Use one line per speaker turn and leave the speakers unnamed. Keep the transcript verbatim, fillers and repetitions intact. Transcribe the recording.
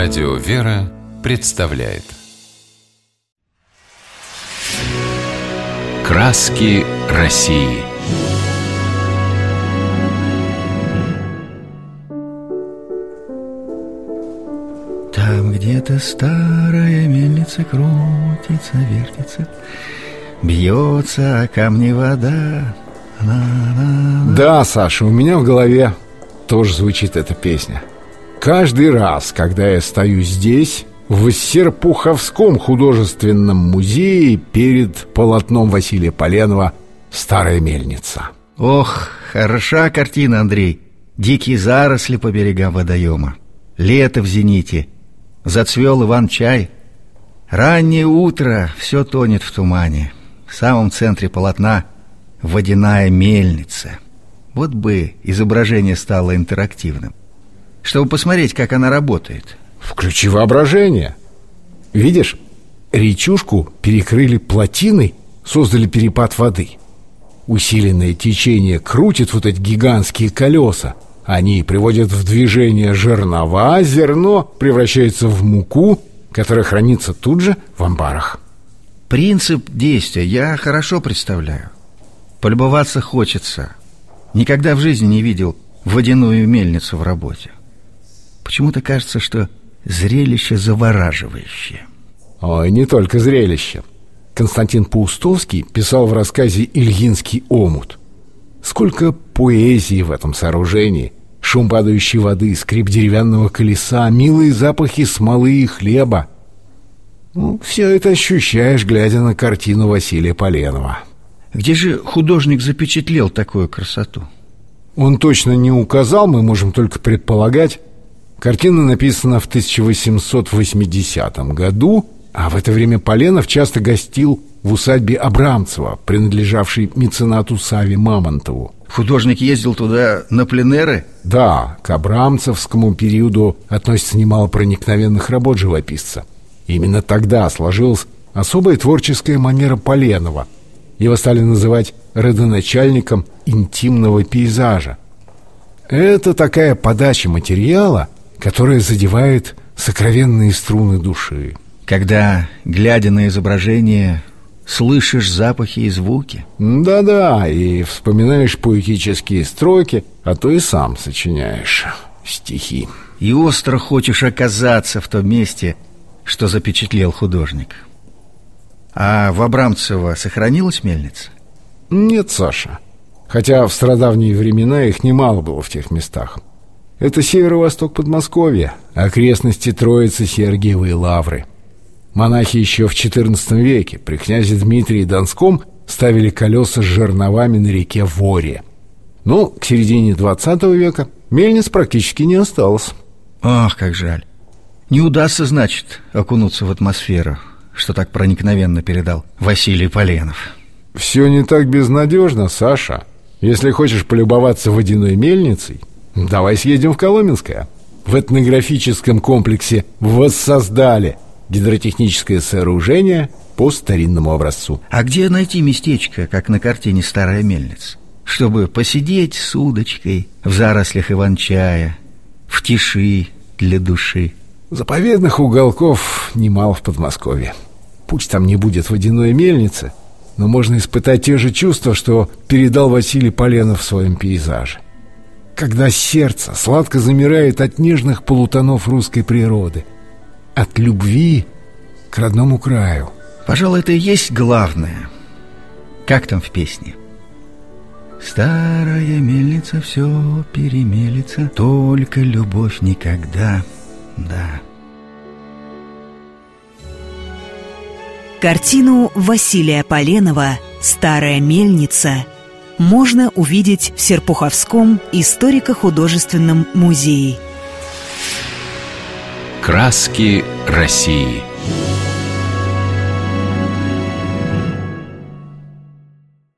Радио «Вера» представляет «Краски России».
Там где-то старая мельница крутится, вертится, бьется о камни вода. На-на-на.
Да, Саша, у меня в голове тоже звучит эта песня. Каждый раз, когда я стою здесь, в Серпуховском художественном музее, перед полотном Василия Поленова «Старая мельница».
Ох, хороша картина, Андрей. Дикие заросли по берегам водоема, лето в зените, зацвел иван-чай. Раннее утро, все тонет в тумане. В самом центре полотна водяная мельница. Вот бы изображение стало интерактивным, чтобы посмотреть, как она работает.
Включи воображение. Видишь, речушку перекрыли плотиной, создали перепад воды. Усиленное течение крутит вот эти гигантские колеса. Они приводят в движение жернова, зерно превращается в муку, которая хранится тут же в амбарах.
Принцип действия я хорошо представляю. Полюбоваться хочется. Никогда в жизни не видел водяную мельницу в работе. Почему-то кажется, что зрелище завораживающее.
Ой, не только зрелище. Константин Паустовский писал в рассказе «Ильинский омут». Сколько поэзии в этом сооружении. Шум падающей воды, скрип деревянного колеса, милые запахи смолы и хлеба. Ну, все это ощущаешь, глядя на картину Василия Поленова.
Где же художник запечатлел такую красоту?
Он точно не указал, мы можем только предполагать. Картина написана в тысяча восемьсот восьмидесятом году, а в это время Поленов часто гостил в усадьбе Абрамцева, принадлежавшей меценату Саве Мамонтову.
Художник ездил туда на пленэры?
Да, к абрамцевскому периоду относится немало проникновенных работ живописца. Именно тогда сложилась особая творческая манера Поленова. Его стали называть родоначальником интимного пейзажа. Это такая подача материала, которая задевает сокровенные струны души.
Когда, глядя на изображение, слышишь запахи и звуки.
Да-да, и вспоминаешь поэтические строки, а то и сам сочиняешь стихи.
И остро хочешь оказаться в том месте, что запечатлел художник. А в Абрамцево сохранилась мельница?
Нет, Саша. Хотя в стародавние времена их немало было в тех местах. Это северо-восток Подмосковья, окрестности Троицы Сергиевой Лавры. Монахи еще в четырнадцатом веке при князе Дмитрии Донском ставили колеса с жерновами на реке Воре. Но к середине двадцатого века мельниц практически не осталось.
Ах, как жаль. Не удастся, значит, окунуться в атмосферу, что так проникновенно передал Василий Поленов.
Все не так безнадежно, Саша. Если хочешь полюбоваться водяной мельницей, давай съездим в Коломенское. В этнографическом комплексе воссоздали гидротехническое сооружение по старинному образцу.
А где найти местечко, как на картине «Старая мельница», чтобы посидеть с удочкой в зарослях иван-чая, в тиши для души?
Заповедных уголков немало в Подмосковье. Пусть там не будет водяной мельницы, но можно испытать те же чувства, что передал Василий Поленов в своем пейзаже. Когда сердце сладко замирает от нежных полутонов русской природы, от любви к родному краю.
Пожалуй, это и есть главное. Как там в песне? Старая мельница все перемелится, только любовь никогда. Да.
Картину Василия Поленова «Старая мельница» можно увидеть в Серпуховском историко-художественном музее.
«Краски России».